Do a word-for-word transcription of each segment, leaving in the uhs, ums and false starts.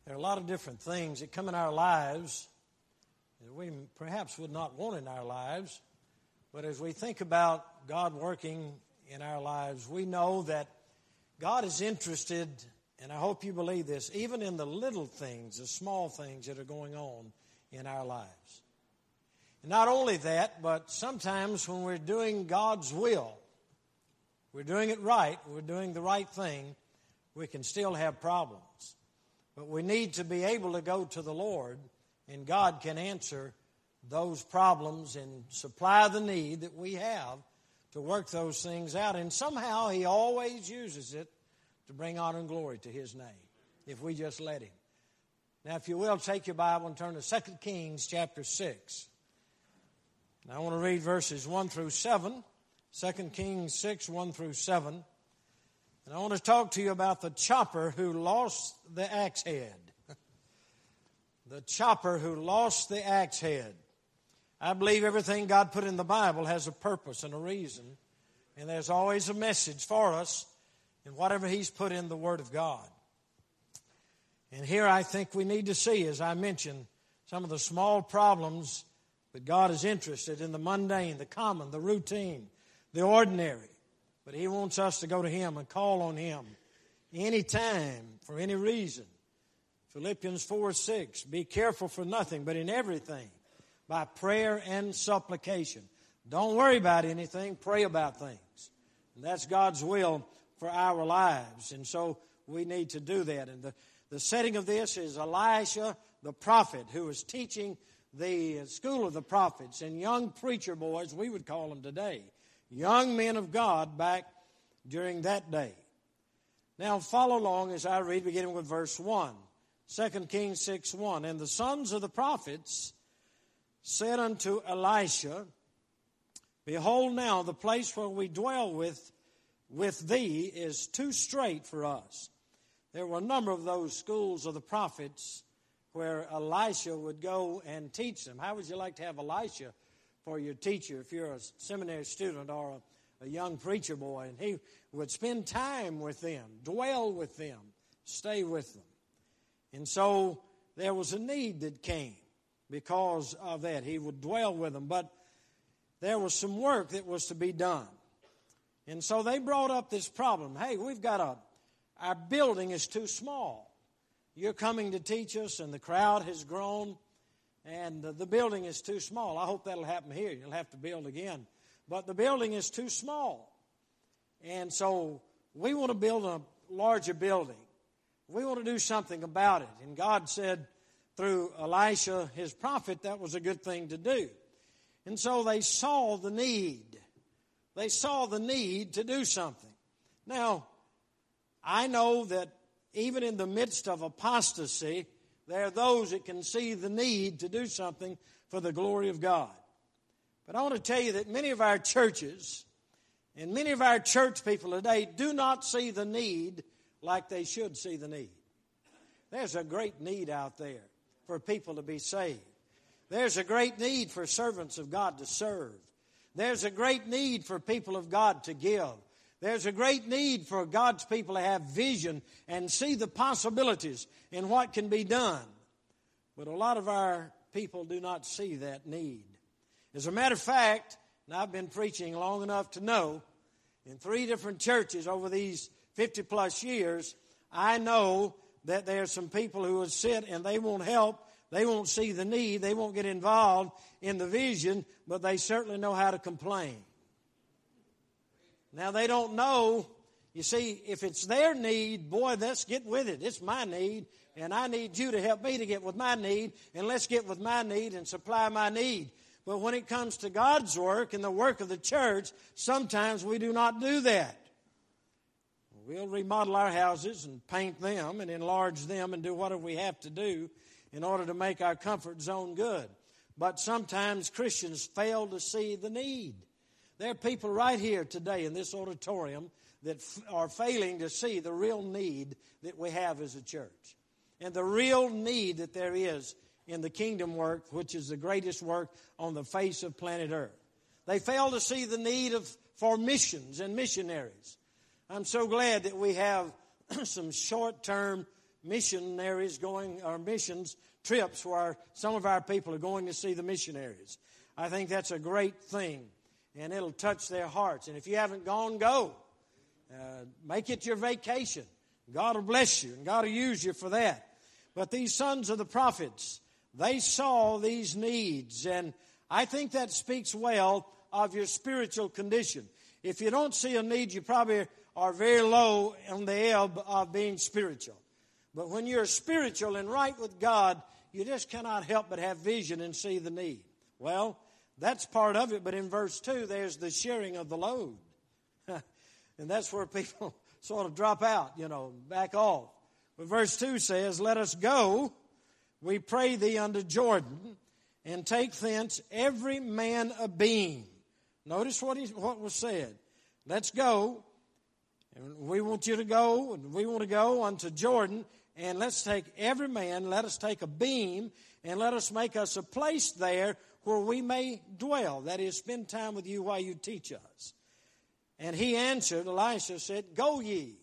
There are a lot of different things that come in our lives that we perhaps would not want in our lives. But as we think about God working in our lives, we know that God is interested, and I hope you believe this, even in the little things, the small things that are going on in our lives. And not only that, but sometimes when we're doing God's will, we're doing it right, we're doing the right thing, we can still have problems. But we need to be able to go to the Lord, and God can answer those problems and supply the need that we have to work those things out. And somehow He always uses it to bring honor and glory to His name, if we just let Him. Now, if you will, take your Bible and turn to Second Kings chapter six. Now, I want to read verses one through seven. Second Kings six, one through seven. And I want to talk to you about the chopper who lost the axe head. The chopper who lost the axe head. I believe everything God put in the Bible has a purpose and a reason. And there's always a message for us in whatever He's put in the Word of God. And here I think we need to see, as I mentioned, some of the small problems that God is interested in, the mundane, the common, the routine, the ordinary. But He wants us to go to Him and call on Him anytime, for any reason. Philippians four six, be careful for nothing, but in everything, by prayer and supplication. Don't worry about anything, pray about things. And that's God's will for our lives. And so we need to do that. And the, the setting of this is Elisha the prophet, who is teaching the school of the prophets, and young preacher boys, we would call them today. Young men of God back during that day. Now follow along as I read, beginning with verse one. Second Kings six one. And the sons of the prophets said unto Elisha, behold now, the place where we dwell with, with thee is too strait for us. There were a number of those schools of the prophets where Elisha would go and teach them. How would you like to have Elisha for your teacher if you're a seminary student or a, a young preacher boy? And he would spend time with them, dwell with them, stay with them. And so there was a need that came because of that. He would dwell with them, but there was some work that was to be done. And so they brought up this problem. Hey, we've got a, our building is too small. You're coming to teach us, and the crowd has grown, and the building is too small. I hope that'll happen here. You'll have to build again. But the building is too small. And so we want to build a larger building. We want to do something about it. And God said through Elisha, his prophet, that was a good thing to do. And so they saw the need. They saw the need to do something. Now, I know that even in the midst of apostasy, there are those that can see the need to do something for the glory of God. But I want to tell you that many of our churches and many of our church people today do not see the need like they should see the need. There's a great need out there for people to be saved. There's a great need for servants of God to serve. There's a great need for people of God to give. There's a great need for God's people to have vision and see the possibilities in what can be done. But a lot of our people do not see that need. As a matter of fact, and I've been preaching long enough to know, in three different churches over these fifty plus years, I know that there are some people who will sit and they won't help, they won't see the need, they won't get involved in the vision, but they certainly know how to complain. Now, they don't know, you see, if it's their need, boy, let's get with it. It's my need, and I need you to help me to get with my need, and let's get with my need and supply my need. But when it comes to God's work and the work of the church, sometimes we do not do that. We'll remodel our houses and paint them and enlarge them and do whatever we have to do in order to make our comfort zone good. But sometimes Christians fail to see the need. There are people right here today in this auditorium that f- are failing to see the real need that we have as a church. And the real need that there is in the kingdom work, which is the greatest work on the face of planet Earth. They fail to see the need of for missions and missionaries. I'm so glad that we have some short-term missionaries going, or missions trips where some of our people are going to see the missionaries. I think that's a great thing, and it'll touch their hearts. And if you haven't gone, go. Uh, make it your vacation. God will bless you, and God will use you for that. But these sons of the prophets, they saw these needs, and I think that speaks well of your spiritual condition. If you don't see a need, you probably are very low on the ebb of being spiritual. But when you're spiritual and right with God, you just cannot help but have vision and see the need. Well, that's part of it, but in verse two, there's the sharing of the load. And that's where people sort of drop out, you know, back off. But verse two says, let us go, we pray thee, unto Jordan, and take thence every man a beam. Notice what he, what was said. Let's go. And we want you to go, and we want to go unto Jordan, and let's take every man, let us take a beam, and let us make us a place there where we may dwell. That is, spend time with you while you teach us. And he answered, Elisha said, go ye.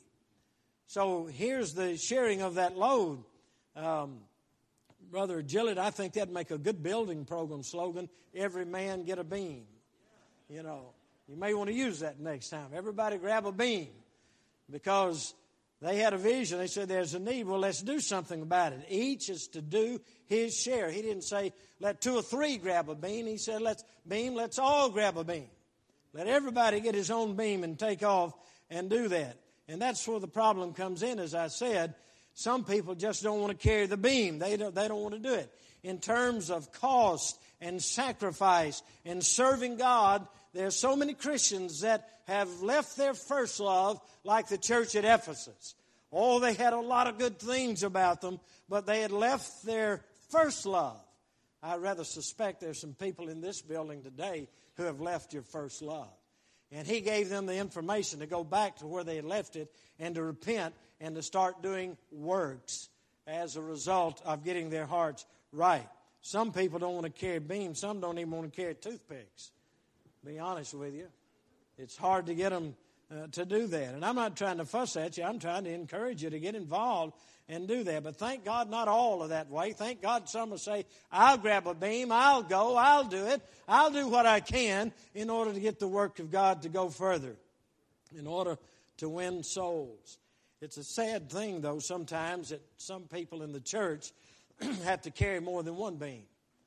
So here's the sharing of that load. Um, Brother Gillett, I think that'd make a good building program slogan, every man get a beam. You know, you may want to use that next time. Everybody grab a beam. Because they had a vision. They said there's a need. Well, let's do something about it. Each is to do his share. He didn't say let two or three grab a beam. He said let's beam, let's all grab a beam. Let everybody get his own beam and take off and do that. And that's where the problem comes in, as I said. Some people just don't want to carry the beam. They don't, they don't want to do it. In terms of cost and sacrifice and serving God, there are so many Christians that have left their first love like the church at Ephesus. Oh, they had a lot of good things about them, but they had left their first love. I rather suspect there's some people in this building today who have left your first love. And he gave them the information to go back to where they had left it and to repent and to start doing works as a result of getting their hearts right. Some people don't want to carry beams. Some don't even want to carry toothpicks. Be honest with you. It's hard to get them uh, to do that. And I'm not trying to fuss at you. I'm trying to encourage you to get involved and do that. But thank God not all of that way. Thank God some will say, I'll grab a beam, I'll go, I'll do it. I'll do what I can in order to get the work of God to go further, in order to win souls. It's a sad thing, though, sometimes that some people in the church have to carry more than one beam.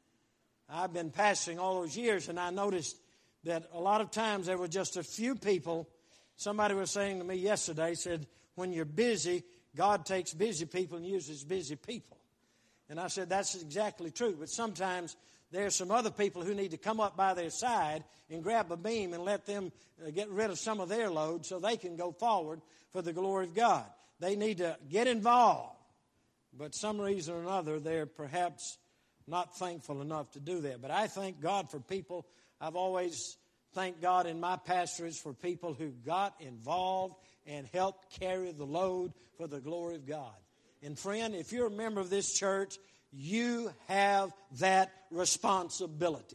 I've been pastoring all those years, and I noticed that a lot of times there were just a few people. Somebody was saying to me yesterday, said, when you're busy, God takes busy people and uses busy people. And I said, that's exactly true. But sometimes there's some other people who need to come up by their side and grab a beam and let them get rid of some of their load so they can go forward for the glory of God. They need to get involved. But some reason or another, they're perhaps not thankful enough to do that. But I thank God for people. I've always thanked God in my pastorage for people who got involved and helped carry the load for the glory of God. And friend, if you're a member of this church, you have that responsibility.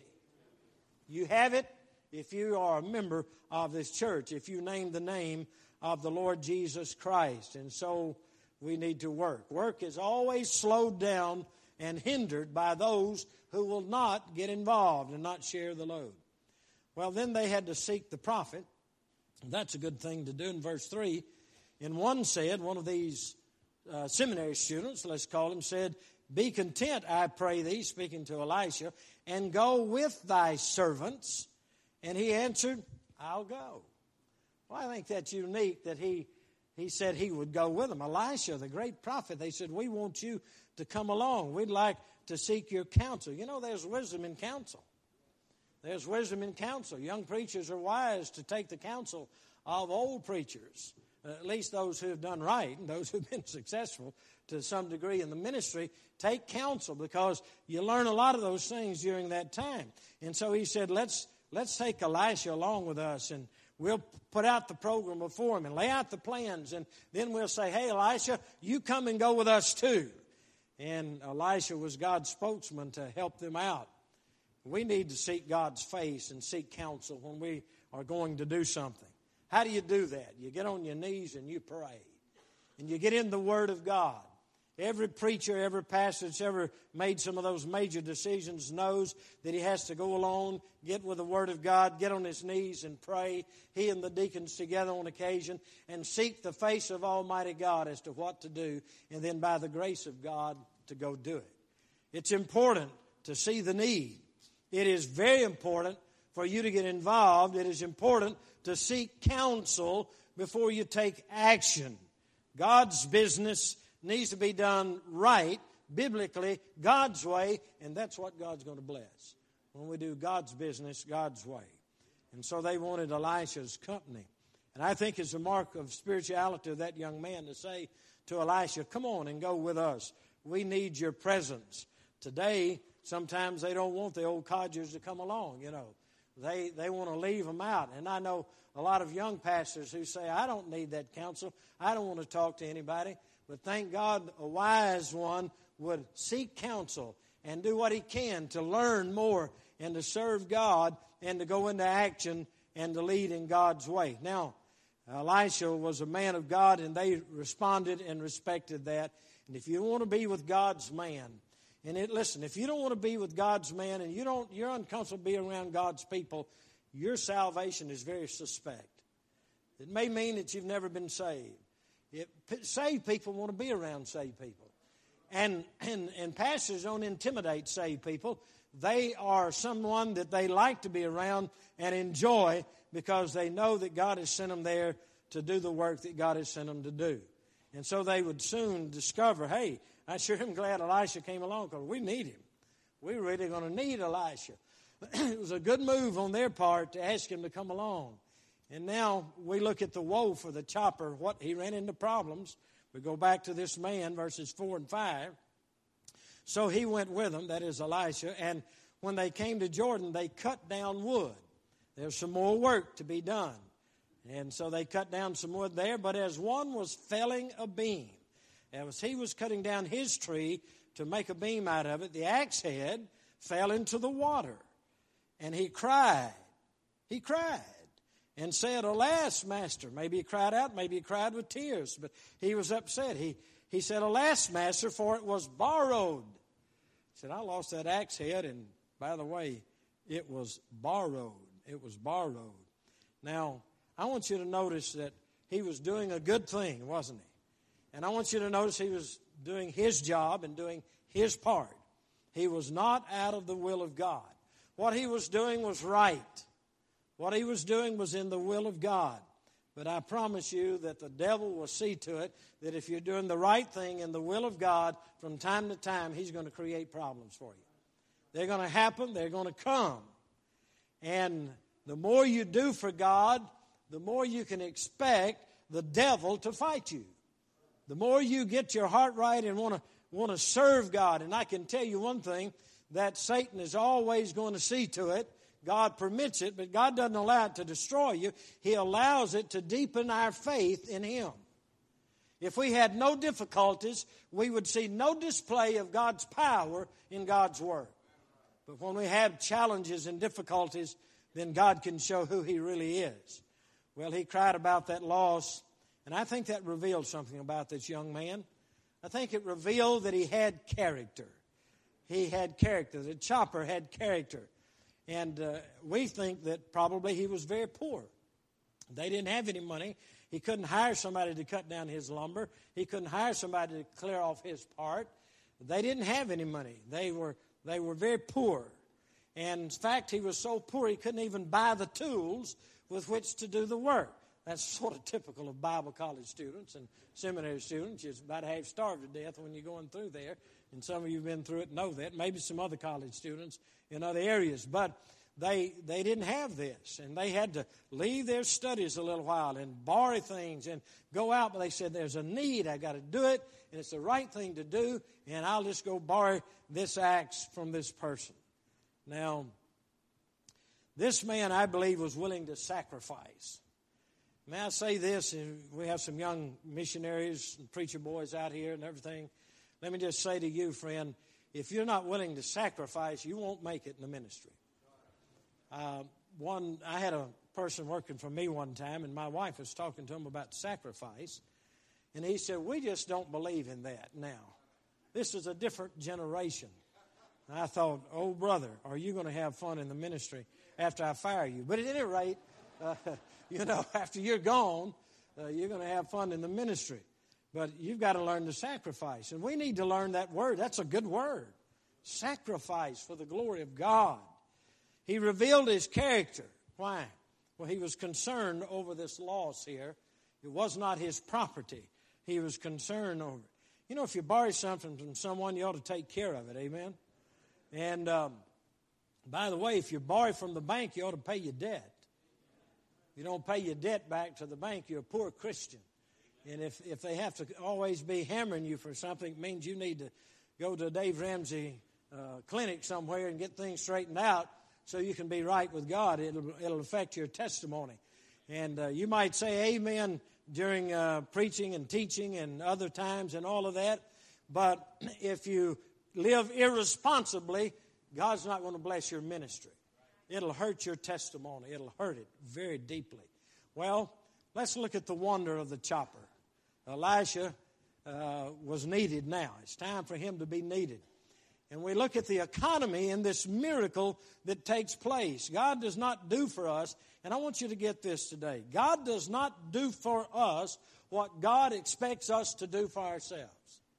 You have it if you are a member of this church, if you name the name of the Lord Jesus Christ. And so we need to work. Work is always slowed down and hindered by those who will not get involved and not share the load. Well, then they had to seek the prophet. That's a good thing to do in verse three. And one said, one of these uh, seminary students, let's call him, said, be content, I pray thee, speaking to Elisha, and go with thy servants. And he answered, I'll go. Well, I think that's unique that he, he said he would go with them. Elisha, the great prophet, they said, we want you to come along. We'd like to seek your counsel. You know, there's wisdom in counsel. There's wisdom in counsel. Young preachers are wise to take the counsel of old preachers, at least those who have done right and those who have been successful to some degree in the ministry. Take counsel because you learn a lot of those things during that time. And so he said, let's let's take Elisha along with us, and we'll put out the program before him and lay out the plans, and then we'll say, hey, Elisha, you come and go with us too. And Elisha was God's spokesman to help them out. We need to seek God's face and seek counsel when we are going to do something. How do you do that? You get on your knees and you pray. And you get in the Word of God. Every preacher, every pastor that's ever made some of those major decisions knows that he has to go along, get with the Word of God, get on his knees and pray, he and the deacons together on occasion, and seek the face of Almighty God as to what to do, and then by the grace of God to go do it. It's important to see the need. It is very important for you to get involved. It is important to seek counsel before you take action. God's business needs to be done right, biblically, God's way, and that's what God's going to bless. When we do God's business, God's way. And so they wanted Elisha's company. And I think it's a mark of spirituality of that young man to say to Elisha, come on and go with us. We need your presence. Today, sometimes they don't want the old codgers to come along, you know. They they want to leave them out. And I know a lot of young pastors who say, I don't need that counsel. I don't want to talk to anybody. But thank God a wise one would seek counsel and do what he can to learn more and to serve God and to go into action and to lead in God's way. Now, Elisha was a man of God, and they responded and respected that. And if you want to be with God's man, and it, listen, if you don't want to be with God's man and you don't, you're uncomfortable being around God's people, your salvation is very suspect. It may mean that you've never been saved. It, saved people want to be around saved people. And, and, and pastors don't intimidate saved people. They are someone that they like to be around and enjoy because they know that God has sent them there to do the work that God has sent them to do. And so they would soon discover, hey, I sure am glad Elisha came along because we need him. We're really going to need Elisha. It was a good move on their part to ask him to come along. And now we look at the woe for the chopper, what he ran into problems. We go back to this man, verses four and five. So he went with them, that is Elisha, and when they came to Jordan, they cut down wood. There's some more work to be done. And so they cut down some wood there, but as one was felling a beam, as he was cutting down his tree to make a beam out of it, the axe head fell into the water. And he cried, he cried, and said, alas, master. Maybe he cried out, maybe he cried with tears, but he was upset. He, he said, alas, master, for it was borrowed. He said, I lost that axe head, and by the way, it was borrowed. It was borrowed. Now, I want you to notice that he was doing a good thing, wasn't he? And I want you to notice he was doing his job and doing his part. He was not out of the will of God. What he was doing was right. What he was doing was in the will of God. But I promise you that the devil will see to it that if you're doing the right thing in the will of God, from time to time, he's going to create problems for you. They're going to happen. They're going to come. And the more you do for God, the more you can expect the devil to fight you. The more you get your heart right and want to want to serve God. And I can tell you one thing, that Satan is always going to see to it. God permits it, but God doesn't allow it to destroy you. He allows it to deepen our faith in Him. If we had no difficulties, we would see no display of God's power in God's Word. But when we have challenges and difficulties, then God can show who He really is. Well, he cried about that loss, and I think that revealed something about this young man. I think it revealed that he had character. He had character. The chopper had character. And uh, we think that probably he was very poor. They didn't have any money. He couldn't hire somebody to cut down his lumber. He couldn't hire somebody to clear off his part. They didn't have any money. They were they were very poor. And in fact, he was so poor he couldn't even buy the tools with which to do the work. That's sort of typical of Bible college students and seminary students. You're about half starved to death when you're going through there. And some of you have been through it and know that. Maybe some other college students in other areas. But they they didn't have this. And they had to leave their studies a little while and borrow things and go out. But they said, there's a need. I got to do it. And it's the right thing to do. And I'll just go borrow this axe from this person. Now, this man, I believe, was willing to sacrifice. May I say this? We have some young missionaries and preacher boys out here and everything. Let me just say to you, friend, if you're not willing to sacrifice, you won't make it in the ministry. Uh, one, I had a person working for me one time, and my wife was talking to him about sacrifice. And he said, we just don't believe in that now. This is a different generation. And I thought, oh, brother, are you going to have fun in the ministry after I fire you? But at any rate, uh, you know, after you're gone, uh, you're going to have fun in the ministry. But you've got to learn to sacrifice. And we need to learn that word. That's a good word. Sacrifice for the glory of God. He revealed his character. Why? Well, he was concerned over this loss here. It was not his property. He was concerned over it. You know, if you borrow something from someone, you ought to take care of it. Amen? And um, by the way, if you borrow from the bank, you ought to pay your debt. If you don't pay your debt back to the bank, you're a poor Christian. And if, if they have to always be hammering you for something, it means you need to go to a Dave Ramsey uh, clinic somewhere and get things straightened out so you can be right with God. It'll, it'll affect your testimony. And uh, you might say amen during uh, preaching and teaching and other times and all of that. But if you live irresponsibly, God's not going to bless your ministry. It'll hurt your testimony. It'll hurt it very deeply. Well, let's look at the wonder of the chopper. Elisha uh, was needed now. It's time for him to be needed. And we look at the economy in this miracle that takes place. God does not do for us, and I want you to get this today. God does not do for us what God expects us to do for ourselves.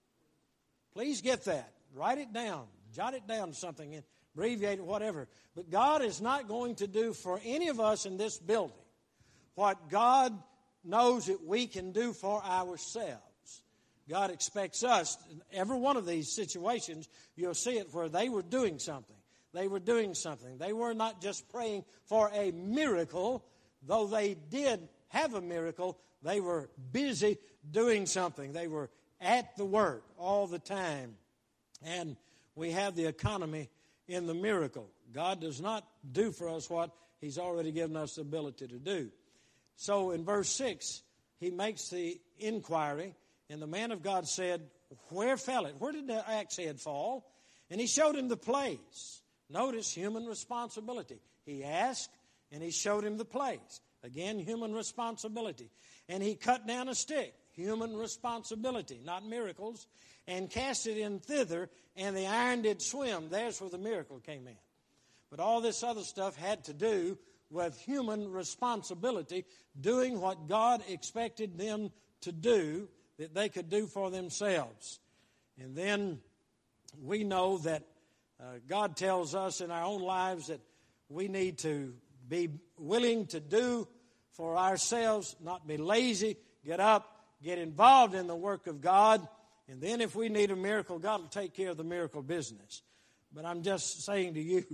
Please get that. Write it down. Jot it down something, and abbreviate it, whatever. But God is not going to do for any of us in this building what God knows that we can do for ourselves. God expects us, in every one of these situations, you'll see it where they were doing something. They were doing something. They were not just praying for a miracle. Though they did have a miracle, they were busy doing something. They were at the work all the time. And we have the economy in the miracle. God does not do for us what he's already given us the ability to do. So in verse six, he makes the inquiry, and the man of God said, where fell it? Where did the axe head fall? And he showed him the place. Notice human responsibility. He asked, and he showed him the place. Again, human responsibility. And he cut down a stick. Human responsibility, not miracles. And cast it in thither, and the iron did swim. There's where the miracle came in. But all this other stuff had to do with human responsibility, doing what God expected them to do, that they could do for themselves. And then we know that uh, God tells us in our own lives that we need to be willing to do for ourselves, not be lazy, get up, get involved in the work of God, and then if we need a miracle, God will take care of the miracle business. But I'm just saying to you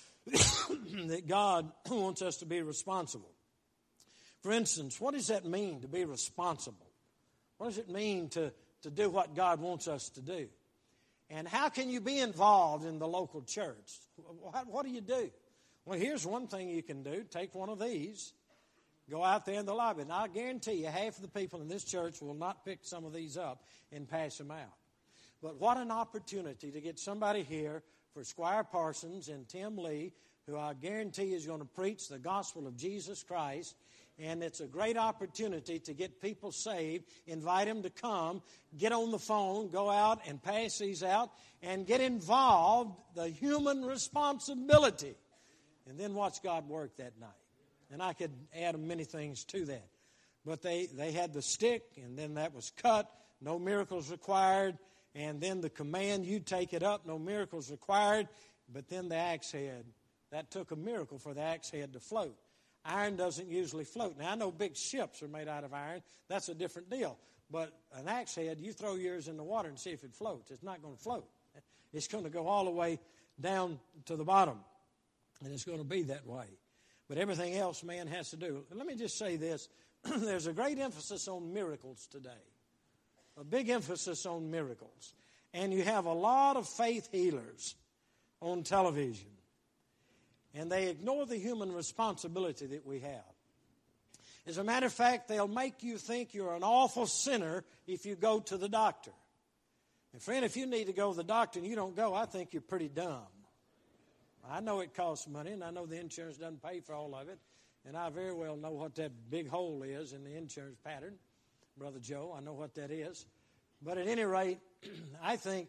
that God wants us to be responsible. For instance, what does that mean to be responsible? What does it mean to, to do what God wants us to do? And how can you be involved in the local church? What, what do you do? Well, here's one thing you can do. Take one of these. Go out there in the lobby. And I guarantee you half of the people in this church will not pick some of these up and pass them out. But what an opportunity to get somebody here for Squire Parsons and Tim Lee, who I guarantee is going to preach the gospel of Jesus Christ. And it's a great opportunity to get people saved, invite them to come, get on the phone, go out and pass these out, and get involved, the human responsibility. And then watch God work that night. And I could add many things to that. But they, they had the stick, and then that was cut, no miracles required. And then the command, you take it up, no miracles required. But then the axe head, that took a miracle for the axe head to float. Iron doesn't usually float. Now, I know big ships are made out of iron. That's a different deal. But an axe head, you throw yours in the water and see if it floats. It's not going to float. It's going to go all the way down to the bottom. And it's going to be that way. But everything else man has to do. Let me just say this. There's a great emphasis on miracles today. A big emphasis on miracles. And you have a lot of faith healers on television. And they ignore the human responsibility that we have. As a matter of fact, they'll make you think you're an awful sinner if you go to the doctor. And friend, if you need to go to the doctor and you don't go, I think you're pretty dumb. I know it costs money, and I know the insurance doesn't pay for all of it. And I very well know what that big hole is in the insurance pattern. Brother Joe, I know what that is. But at any rate, I think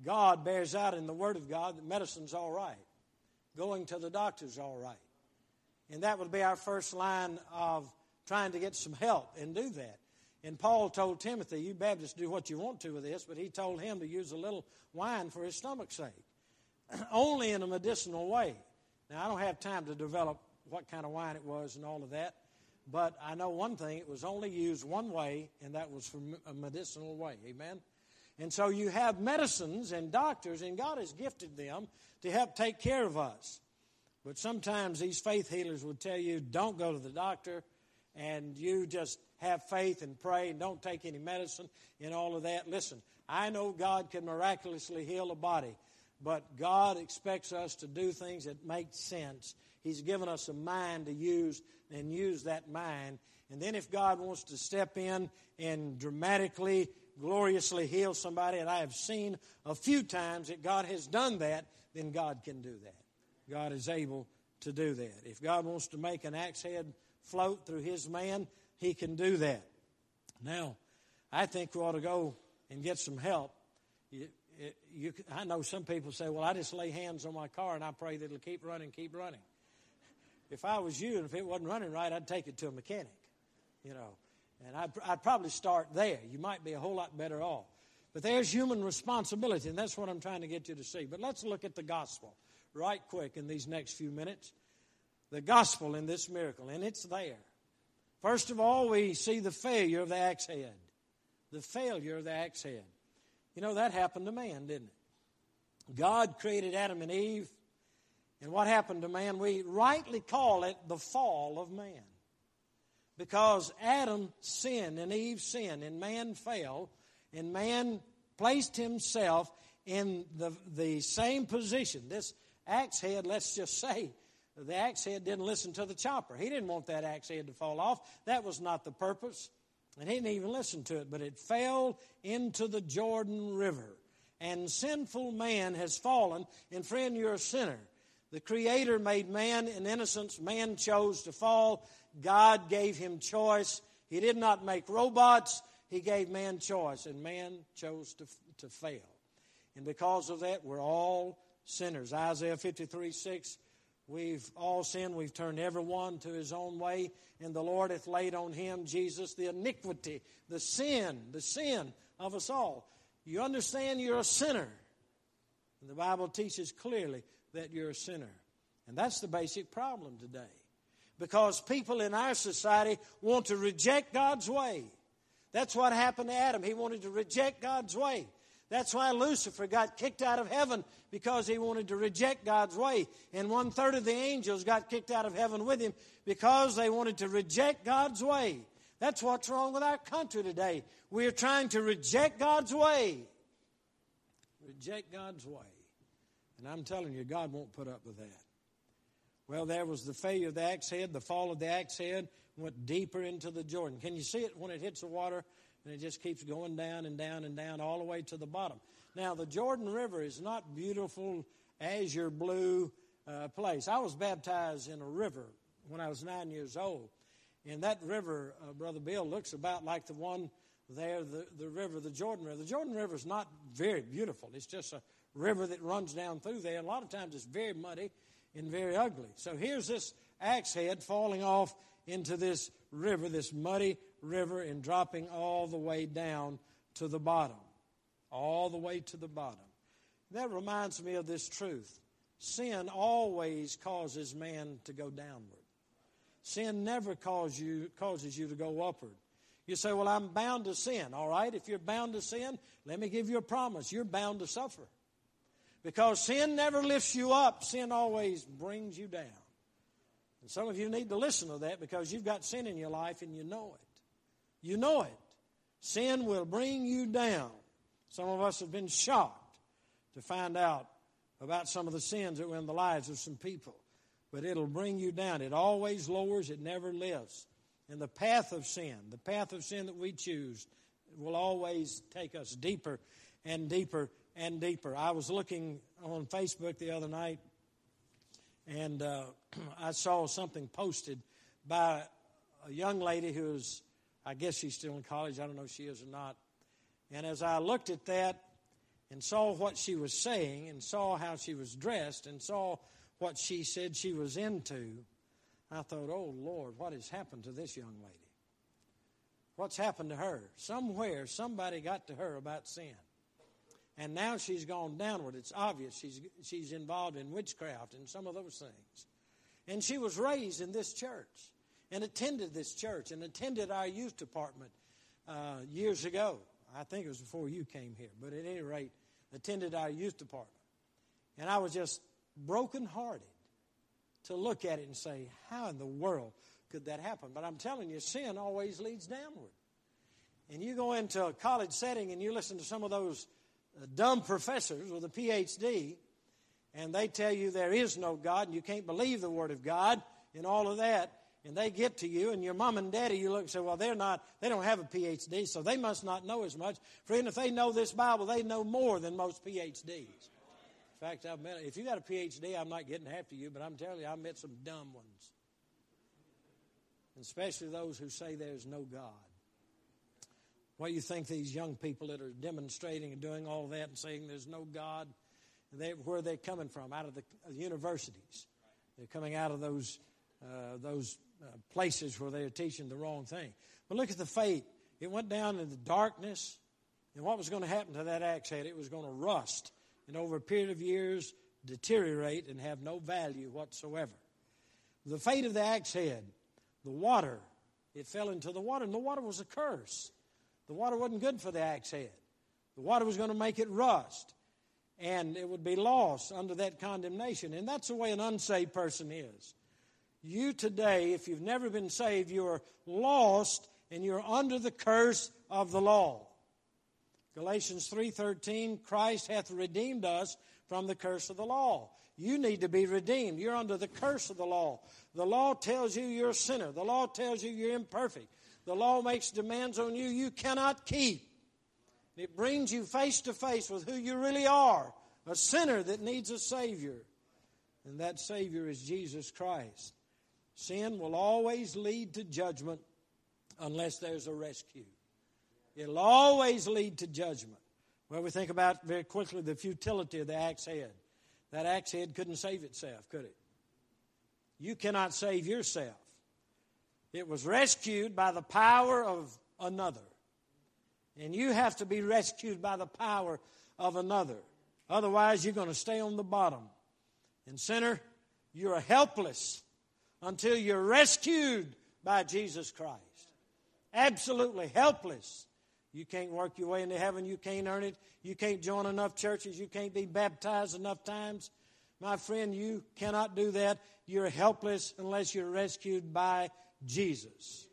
God bears out in the Word of God that medicine's all right. Going to the doctor's all right. And that would be our first line of trying to get some help and do that. And Paul told Timothy, you Baptists do what you want to with this, but he told him to use a little wine for his stomach's sake. Only in a medicinal way. Now, I don't have time to develop what kind of wine it was and all of that, but I know one thing, it was only used one way, and that was for a medicinal way. Amen? And so you have medicines and doctors, and God has gifted them to help take care of us. But sometimes these faith healers would tell you, don't go to the doctor, and you just have faith and pray and don't take any medicine and all of that. Listen, I know God can miraculously heal a body, but God expects us to do things that make sense. He's given us a mind to use and use that mind. And then if God wants to step in and dramatically, gloriously heal somebody, and I have seen a few times that God has done that, then God can do that. God is able to do that. If God wants to make an axe head float through his man, he can do that. Now, I think we ought to go and get some help. You, you, I know some people say, well, I just lay hands on my car and I pray that it'll keep running, keep running. If I was you and if it wasn't running right, I'd take it to a mechanic, you know. And I'd, I'd probably start there. You might be a whole lot better off. But there's human responsibility, and that's what I'm trying to get you to see. But let's look at the gospel right quick in these next few minutes. The gospel in this miracle, and it's there. First of all, we see the failure of the axe head. The failure of the axe head. You know, that happened to man, didn't it? God created Adam and Eve, and what happened to man? We rightly call it the fall of man. Because Adam sinned and Eve sinned and man fell, and man placed himself in the, the same position. This axe head, let's just say, the axe head didn't listen to the chopper. He didn't want that axe head to fall off. That was not the purpose. And he didn't even listen to it. But it fell into the Jordan River. And sinful man has fallen. And friend, you're a sinner. The Creator made man in innocence. Man chose to fall. God gave him choice. He did not make robots. He gave man choice. And man chose to, to fail. And because of that, we're all sinners. Isaiah fifty-three six, we've all sinned. We've turned every one to his own way. And the Lord hath laid on him, Jesus, the iniquity, the sin, the sin of us all. You understand you're a sinner. And the Bible teaches clearly that you're a sinner. And that's the basic problem today. Because people in our society want to reject God's way. That's what happened to Adam. He wanted to reject God's way. That's why Lucifer got kicked out of heaven, because he wanted to reject God's way. And one third of the angels got kicked out of heaven with him because they wanted to reject God's way. That's what's wrong with our country today. We're trying to reject God's way. Reject God's way. And I'm telling you, God won't put up with that. Well, there was the failure of the axe head, the fall of the axe head, went deeper into the Jordan. Can you see it when it hits the water? And it just keeps going down and down and down all the way to the bottom. Now, the Jordan River is not beautiful, azure blue uh, place. I was baptized in a river when I was nine years old. And that river, uh, Brother Bill, looks about like the one there, the, the river, the Jordan River. The Jordan River is not very beautiful. It's just a river that runs down through there. And a lot of times it's very muddy and very ugly. So here's this axe head falling off into this river, this muddy river, and dropping all the way down to the bottom. All the way to the bottom. That reminds me of this truth. Sin always causes man to go downward. Sin never causes you, causes you to go upward. You say, well, I'm bound to sin. All right, if you're bound to sin, let me give you a promise. You're bound to suffer. Because sin never lifts you up. Sin always brings you down. And some of you need to listen to that, because you've got sin in your life and you know it. You know it. Sin will bring you down. Some of us have been shocked to find out about some of the sins that were in the lives of some people. But it'll bring you down. It always lowers. It never lifts. And the path of sin, the path of sin that we choose, will always take us deeper and deeper and deeper. I was looking on Facebook the other night, and uh, I saw something posted by a young lady who is, I guess she's still in college. I don't know if she is or not. And as I looked at that, and saw what she was saying and saw how she was dressed and saw what she said she was into, I thought, oh, Lord, what has happened to this young lady? What's happened to her? Somewhere, somebody got to her about sin. And now she's gone downward. It's obvious she's, she's involved in witchcraft and some of those things. And she was raised in this church and attended this church and attended our youth department uh, years ago. I think it was before you came here. But at any rate, attended our youth department. And I was just brokenhearted to look at it and say, how in the world could that happen? But I'm telling you, sin always leads downward. And you go into a college setting and you listen to some of those uh, dumb professors with a P H D, and they tell you there is no God and you can't believe the Word of God and all of that. And they get to you, and your mom and daddy, you look and say, well, they're not, they don't have a P H D, so they must not know as much. Friend, if they know this Bible, they know more than most P H Ds. In fact, I've met, if you got a P H D, I'm not getting after you, but I'm telling you, I've met some dumb ones. And especially those who say there's no God. What do you think these young people that are demonstrating and doing all that and saying there's no God, they, where are they coming from? Out of the uh, universities. They're coming out of those uh, those uh, places where they are teaching the wrong thing. But look at the faith. It went down in the darkness. And what was going to happen to that axe head? It was going to rust and over a period of years deteriorate and have no value whatsoever. The fate of the axe head, the water, it fell into the water, and the water was a curse. The water wasn't good for the axe head. The water was going to make it rust, and it would be lost under that condemnation. And that's the way an unsaved person is. You today, if you've never been saved, you are lost and you're under the curse of the law. Galatians three thirteen, Christ hath redeemed us from the curse of the law. You need to be redeemed. You're under the curse of the law. The law tells you you're a sinner. The law tells you you're imperfect. The law makes demands on you you cannot keep. It brings you face to face with who you really are, a sinner that needs a Savior. And that Savior is Jesus Christ. Sin will always lead to judgment unless there's a rescue. It'll always lead to judgment. Well, we think about very quickly the futility of the axe head. That axe head couldn't save itself, could it? You cannot save yourself. It was rescued by the power of another. And you have to be rescued by the power of another. Otherwise, you're going to stay on the bottom. And sinner, you're helpless until you're rescued by Jesus Christ. Absolutely helpless. You can't work your way into heaven. You can't earn it. You can't join enough churches. You can't be baptized enough times. My friend, you cannot do that. You're helpless unless you're rescued by Jesus.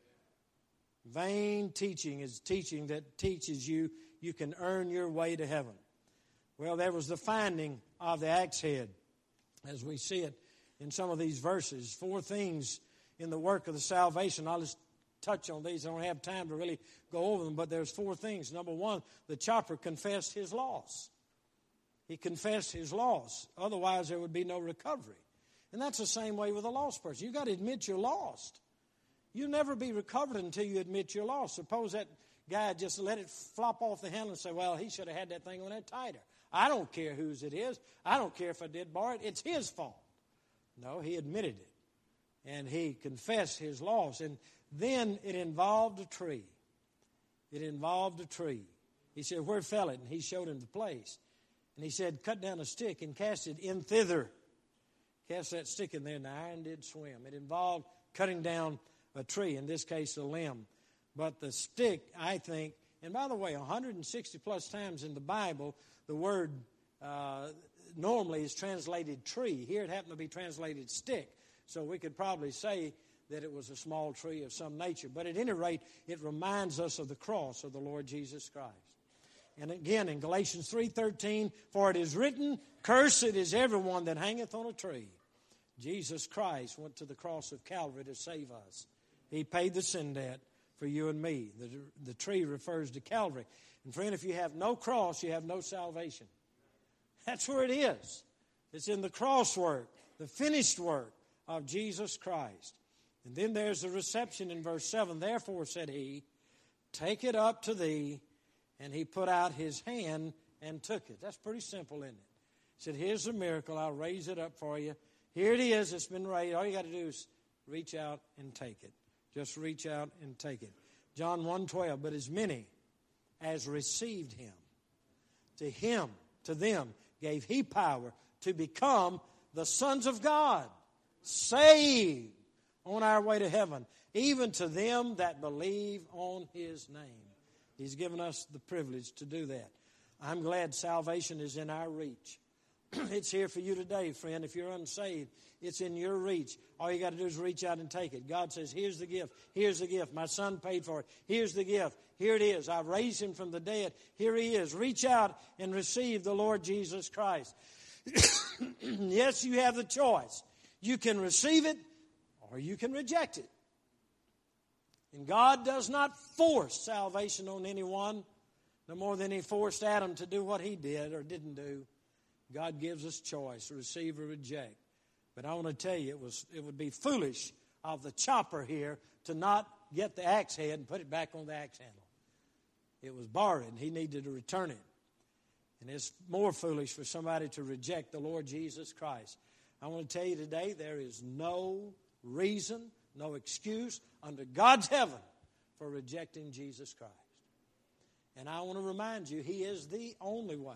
Vain teaching is teaching that teaches you you can earn your way to heaven. Well, there was the finding of the axe head as we see it in some of these verses. Four things in the work of the salvation. I'll just touch on these. I don't have time to really go over them, but there's four things. Number one, the chopper confessed his loss. He confessed his loss. Otherwise, there would be no recovery. And that's the same way with a lost person. You've got to admit you're lost. You'll never be recovered until you admit you're lost. Suppose that guy just let it flop off the handle and say, well, he should have had that thing on that tighter. I don't care whose it is. I don't care if I did borrow it. It's his fault. No, he admitted it. And he confessed his loss. And then it involved a tree. It involved a tree. He said, where fell it? And he showed him the place. And he said, cut down a stick and cast it in thither. Cast that stick in there, and the iron did swim. It involved cutting down a tree, in this case a limb. But the stick, I think, and by the way, one hundred sixty plus times in the Bible, the word uh, normally is translated tree. Here it happened to be translated stick. So we could probably say that it was a small tree of some nature. But at any rate, it reminds us of the cross of the Lord Jesus Christ. And again, in Galatians three thirteen, for it is written, cursed is everyone that hangeth on a tree. Jesus Christ went to the cross of Calvary to save us. He paid the sin debt for you and me. The, the tree refers to Calvary. And friend, if you have no cross, you have no salvation. That's where it is. It's in the cross work, the finished work of Jesus Christ. And then there's the reception in verse seven. Therefore, said he, take it up to thee. And he put out his hand and took it. That's pretty simple, isn't it? He said, here's the miracle. I'll raise it up for you. Here it is. It's been raised. All you got to do is reach out and take it. Just reach out and take it. John one twelve, but as many as received him, to him, to them, gave he power to become the sons of God, saved on our way to heaven, even to them that believe on his name. He's given us the privilege to do that. I'm glad salvation is in our reach. It's here for you today, friend. If you're unsaved, it's in your reach. All you got to do is reach out and take it. God says, here's the gift. Here's the gift. My son paid for it. Here's the gift. Here it is. I raised him from the dead. Here he is. Reach out and receive the Lord Jesus Christ. Yes, you have the choice. You can receive it or you can reject it. And God does not force salvation on anyone, no more than he forced Adam to do what he did or didn't do. God gives us choice, receive or reject. But I want to tell you, it was it would be foolish of the chopper here to not get the axe head and put it back on the axe handle. It was borrowed. He needed to return it. And it's more foolish for somebody to reject the Lord Jesus Christ. I want to tell you today, there is no reason, no excuse under God's heaven for rejecting Jesus Christ. And I want to remind you, he is the only way.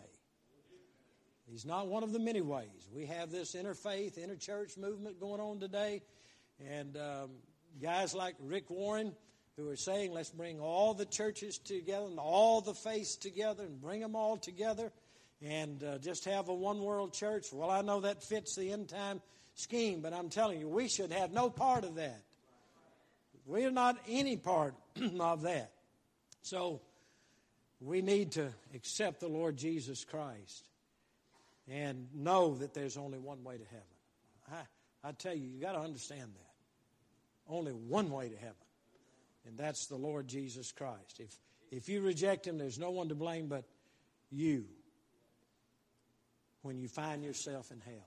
He's not one of the many ways. We have this interfaith, interchurch movement going on today. And um, guys like Rick Warren who are saying, let's bring all the churches together and all the faiths together and bring them all together and uh, just have a one world church. Well, I know that fits the end time scheme, but I'm telling you, we should have no part of that. We're not any part of that. So we need to accept the Lord Jesus Christ and know that there's only one way to heaven. I, I tell you, you got to understand that. Only one way to heaven. And that's the Lord Jesus Christ. If if you reject him, there's no one to blame but you when you find yourself in hell.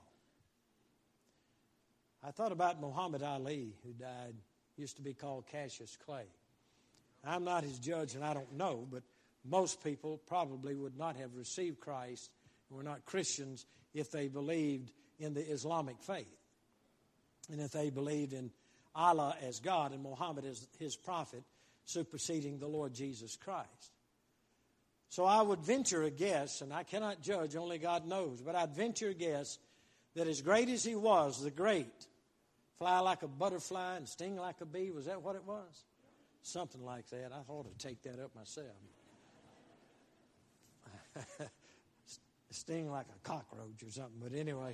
I thought about Muhammad Ali, who died, used to be called Cassius Clay. I'm not his judge and I don't know, but most people probably would not have received Christ and were not Christians if they believed in the Islamic faith. And if they believed in Allah as God and Muhammad as his prophet, superseding the Lord Jesus Christ. So I would venture a guess, and I cannot judge, only God knows, but I'd venture a guess that as great as he was, the great, fly like a butterfly and sting like a bee, was that what it was? Something like that. I ought to take that up myself. Sting like a cockroach or something, but anyway.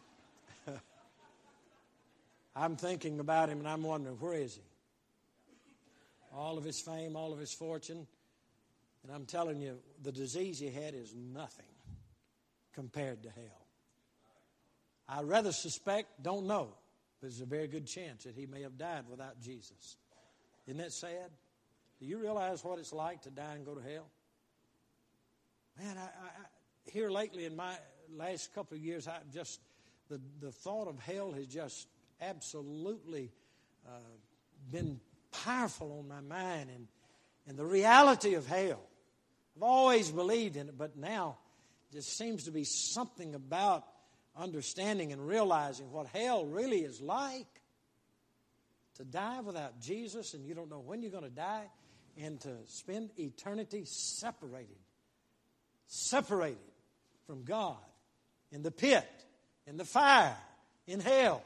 I'm thinking about him and I'm wondering, where is he? All of his fame, all of his fortune. And I'm telling you, the disease he had is nothing compared to hell. I rather suspect, don't know, but there's a very good chance that he may have died without Jesus. Isn't that sad? Do you realize what it's like to die and go to hell? Man, I, I, I here lately in my last couple of years, I just the, the thought of hell has just absolutely uh, been powerful on my mind, and, and the reality of hell. I've always believed in it, but now there seems to be something about understanding and realizing what hell really is like. To die without Jesus and you don't know when you're going to die, and to spend eternity separated, separated from God in the pit, in the fire, in hell.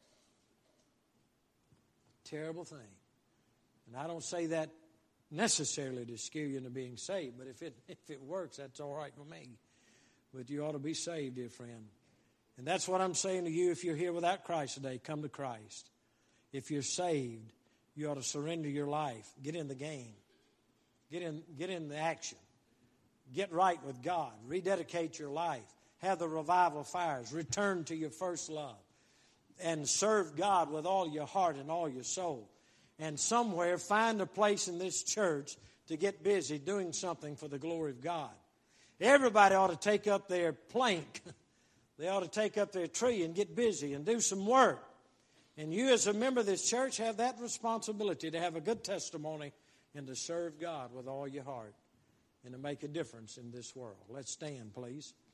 Terrible thing. And I don't say that necessarily to scare you into being saved, but if it if it works, that's all right with me. But you ought to be saved, dear friend. And that's what I'm saying to you. If you're here without Christ today, come to Christ. If you're saved, you ought to surrender your life. Get in the game. Get in, get in the action. Get right with God. Rededicate your life. Have the revival fires. Return to your first love. And serve God with all your heart and all your soul. And somewhere find a place in this church to get busy doing something for the glory of God. Everybody ought to take up their plank. They ought to take up their tree and get busy and do some work. And you as a member of this church have that responsibility to have a good testimony and to serve God with all your heart. and to make a difference in this world. Let's stand, please.